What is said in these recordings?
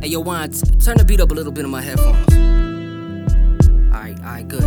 Hey, yo, Juan, turn the beat up a little bit on my headphones. Alright, good.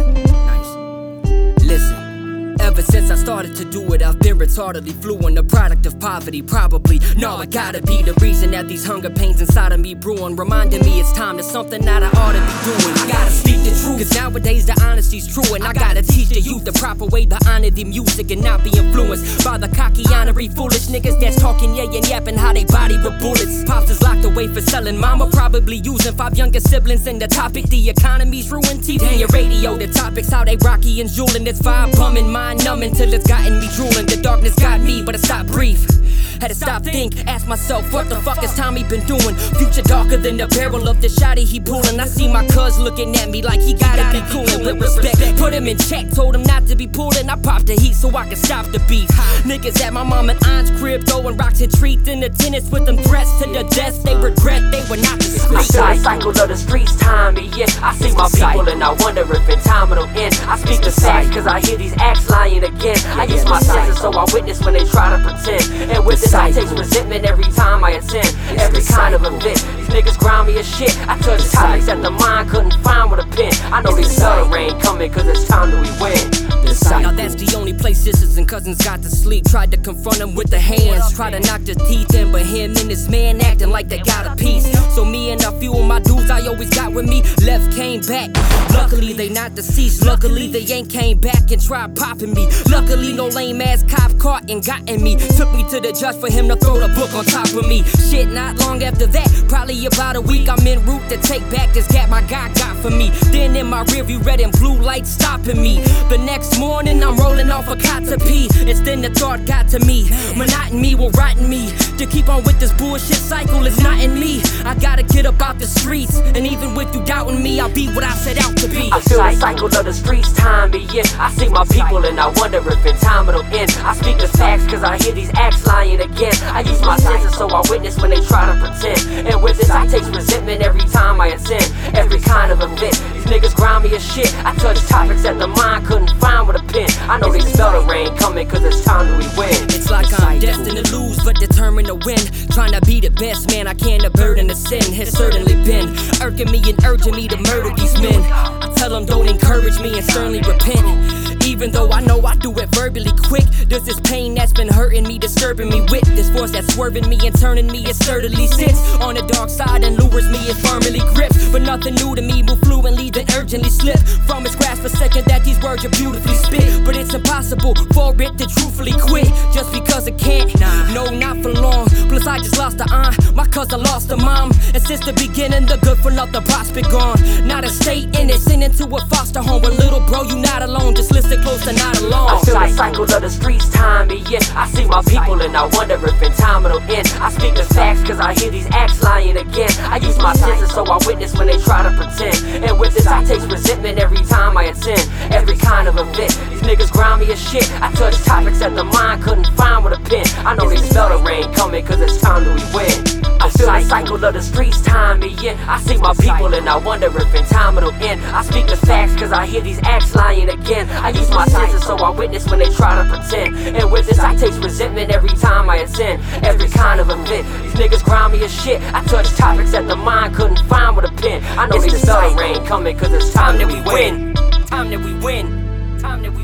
Nice. Listen, ever since I started to do it, I've been retardedly fluent, a product of poverty, probably. No, I gotta be the reason that these hunger pains inside of me brewing, reminding me it's time to something that I ought to be doing. I gotta speak the truth, cause nowadays the honesty's true, and I gotta teach the youth the proper way to honor the music and not be influenced by the cocky, honorary, foolish niggas that's talking, yeah, and yapping how they body with bullets. Pops is locked away for selling, mama probably using 5 younger siblings, and the topic, the economy's ruined. TV and your radio, the topics, how they rocky and jewelin'. It's vibe bumming, mind numbing till it's gotten me drooling. The darkness got me, but I stopped brief. Had to stop, think, ask myself, what the fuck has Tommy been doing? Future darker than the barrel of the shotty he pullin'. I see my cuz looking at me like he gotta be coolin' with respect. Put him in check, told him not to be pullin'. I popped the heat so I could stop the beef. Niggas at my mom and aunt's crib throwing rocks and treats in the tennis with them threats to the death. They regret they were not the streets. I cycle of the streets, time and yeah, I see my people and I wonder if in time it'll end. I speak the facts cause I hear these acts lying again. I use my senses so I witness when they try to pretend. And with this I take resentment every time I attend every kind of event. These niggas grimy as shit. I touch topics that the mind couldn't find with a pen. I know they smell the rain coming cause it's time that we win. Now that's the only place sisters and cousins got to sleep. Tried to confront him with the hands, tried to knock the teeth in, but him and his man acting like they got a piece. So me and a few of my dudes I always got with me left came back. Luckily they not deceased, luckily they ain't came back and tried popping me. Luckily no lame ass cop caught and gotten me. Took me to the judge for him to throw the book on top of me. Shit, not long after that, probably about a week, I'm en route to take back this gap my guy got for me. Then in my rearview red and blue lights stopping me. The next morning I'm rolling off a cot to pee. It's then the thought got to me, monotony will rotten me. To keep on with this bullshit cycle is not in me. I gotta get up out the streets, and even with you doubting me, I'll be what I set out to be. I feel the cycle of the streets, time and yeah, I see my people and I wonder if in time it'll end. I speak the facts cause I hear these acts lying again. I use my senses so I witness when they try to pretend. And with this I take resentment every time I attend every kind of event. These niggas grimy as shit. I touch topics that the mind couldn't find with a pen. I know they smell the rain coming cause it's time that we win. It's like I'm destined to lose but determined to win. Trying to be the best man I can, the burden of sin has certainly been irking me and urging me to murder these men. I tell them don't encourage me and sternly repent. Even though I know I do it verbally quick, there's this pain that's been hurting me, disturbing me with this force that's swerving me and turning me. It sturdily sits on the dark side and lures me and firmly grips. But nothing new to me, move fluently then urgently slip from its grasp a second that these words are beautifully spit. But it's impossible for it to truthfully quit just because it can't. No, not for long. Plus I just lost the aunt, my cousin lost a mom, and since the beginning the good for nothing prospect gone. Not a state in it, sent into a foster home. But little bro, you not alone, just listen close and not alone. I feel the cycle of the streets, time and yeah, I see my people and I wonder if in time it'll end. I speak the facts cause I hear these acts lying again. I use my senses so I witness when they try to pretend. And with this I take resentment every time I attend every kind of event. These niggas grimy as shit. I touch topics that the mind couldn't find with a pen. I know they smell the rain coming cause it's time that we win. I feel the cycle of the streets, time and yeah, I see my people and I wonder if in time it'll end. I speak the facts cause I hear these acts lying again. I use my senses so I witness when they try to pretend. And with this I take resentment every time I attend every kind of event. These niggas grimy as shit. I touch topics that the mind couldn't find with a pen. I know they smell the rain coming cause it's time that we win. Time that we win. Time that we